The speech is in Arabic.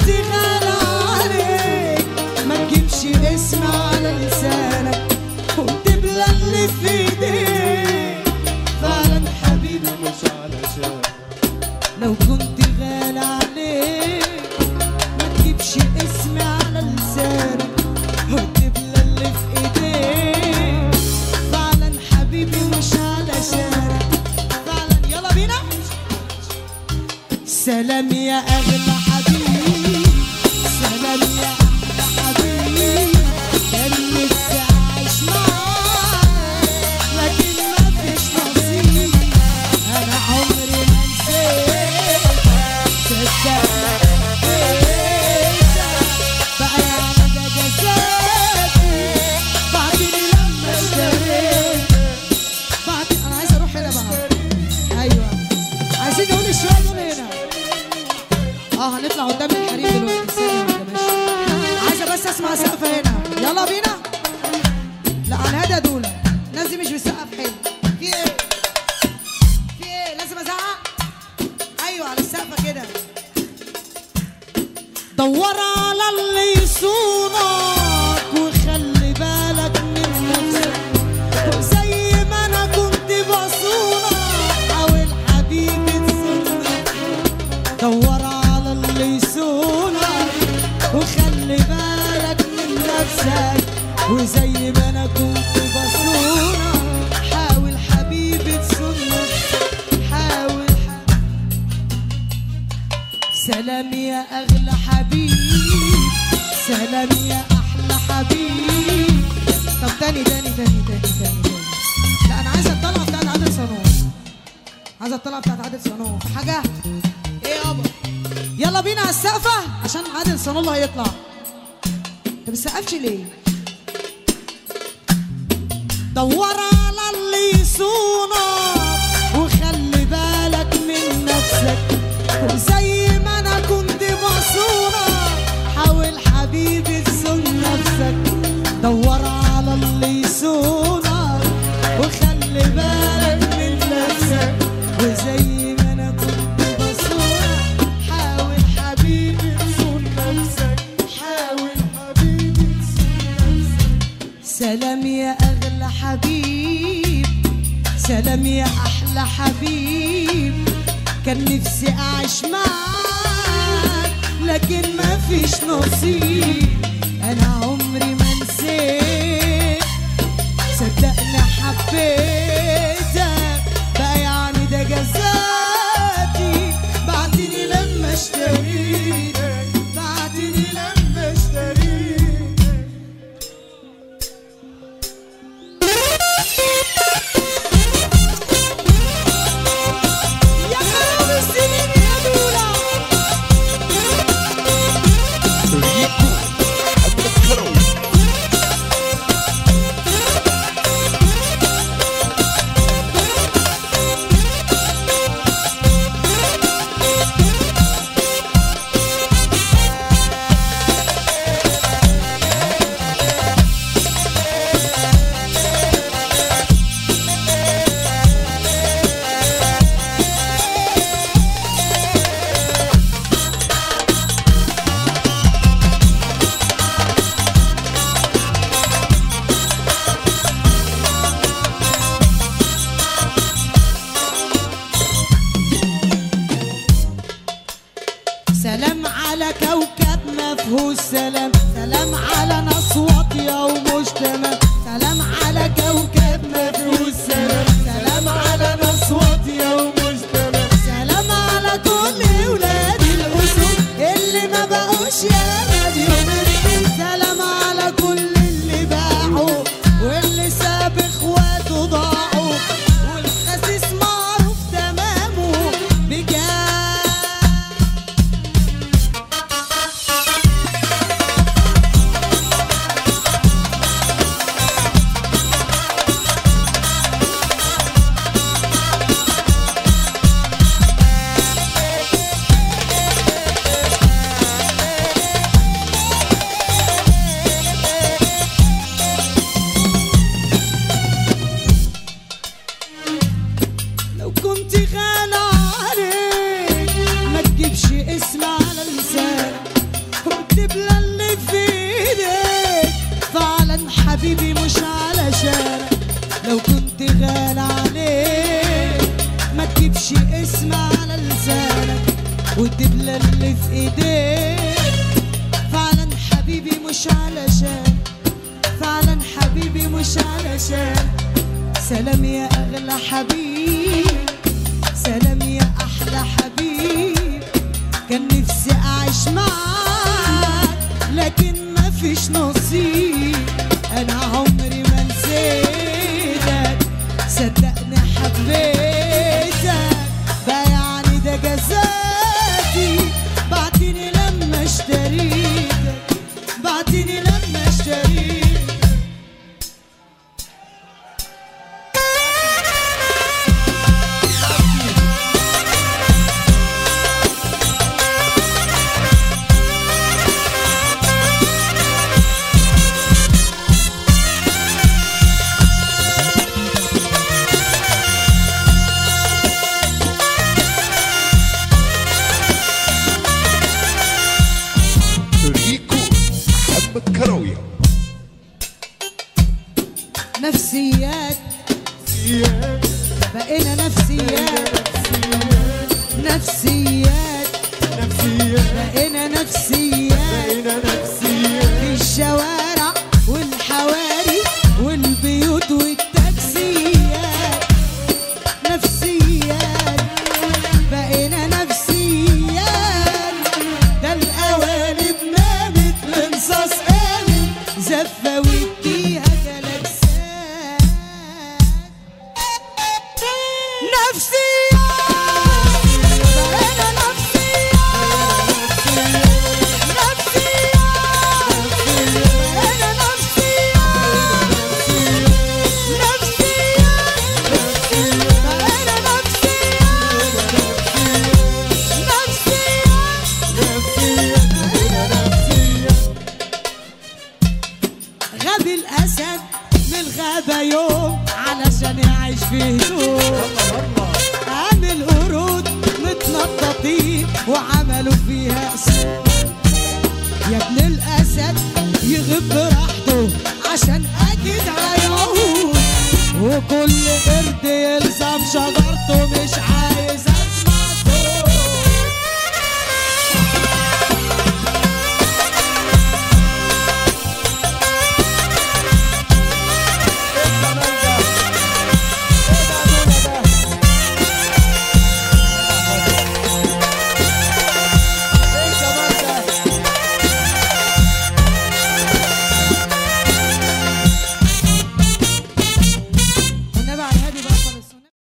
كنت غالى عليك ما تجيبش اسم على لسانك وتبلى اللي في ايديك. فعلا حبيبي مش علشان لو كنت غالى عليك ما تجيبش اسم على لسانك وتبلى اللي في ايديك. فعلا حبيبي مش علشانك. فعلا يلا بينا. سلام يا اغلى حبيبي، سلام يا احلى حبيبي، كان نفسي اعيش معاك لكن ما فيش نصيب. انا عمري ما نسيتك، صدقني حبيتك، بقى يعني ده جزاتي بعدني لما اشتريتك. بعدين انا عايز اروح هنا بقى. ايوه عايزين نقول الشويه دول هنا. هنطلع قدام الحريم دلوقتي. ثانية واحدة ماشي. عايزة بس اسمع سقفة هنا. يلا بينا. لا على الهدى دول الناس دي مش بتسقف حلو. في ايه؟ في ايه؟ لازم ازعق؟ ايوه على السقفة كده. دور على اللي يصونك وخلي بالك من نفسك وزي ما انا كنت بصونك حاول حبيبي تصونك. دور اللي يصونك وخلي بالك من نفسك وزي ما انا كنت بصونك حاول حبيبي تصون نفسك. حاول سلام يا اغلى حبيب، سلام يا احلى حبيب. طب تاني تاني تاني تاني تاني تاني. لا انا عايزه الطلعه بتاعت عادل صنوع، عايزه الطلعه بتاعت عادل صنوع. في حاجه ايه يابا؟ يلا بينا على السقفة عشان عادل صنوع الله هيطلع. انت بتسقفش ليه؟ دور على اللي يصونك وخلي بالك من نفسك وزي ما انا كنت بصونك حاول حبيبي تصون نفسك. دور على اللي يصونك وخلي بالك من نفسك وزي ما انا كنت بصونك حاول حبيبي تصون نفسك. حاول حبيبي تصون نفسك. سلام يا اغلى حبيب، سلام يا احلى حبيب، كان نفسي اعيش معاك لكن ما فيش نصيب. انا عمري ما نسيت، صدقني حبيتك، بقى يعني ده جزاتي بعدني لما اشتريتك، بعدني لما اشتريتك. يا خراب السنين يا دولا. سلام على كوكب مفهوش سلام، سلام على ناس واطية ومش تمام، سلام على كوكب مفهوش سلام، سلام على ناس واطية ومش تمام، سلام على كل ولاد الأسود اللي ما بقوش يا مليون، سلام على كل اللي باعوا واللي ساب اخواته ضاعوا والخسيس معروف تمامه بجد. ايديك. فعلا حبيبي مش علشان، فعلا حبيبي مش علشان. سلام يا اغلى حبيب، سلام يا احلى حبيب. كان نفسي اعيش معاك لكن مفيش نصيب. انا عمري ما نسيتك، صدقني حبيتك. بقى يعني ده جزاتي، بعتني لما اشتريتك، بعتني لما اشتريتك. نفسيات بقينا نفسيات، نفسيات بقينا نفسيات. في الشوارع والحواري والبيوت والتاكسيات. نفسيات بقينا نفسيات. ده القوالب نامت الانصاص قامت زفة واديها جلاكسات. نفسيات بقينا نفسيات، نفسيات بقينا نفسيات، نفسيات بقينا نفسيات، نفسيات. غبي الاسد من الغابة يوم علشان يعيش في هدوء. عامل قرود متنططين وعملوا فيها اسد. يا ابن الاسد يغيب براحته عشان اكيد هيعود، وكل قرد يلزم شجر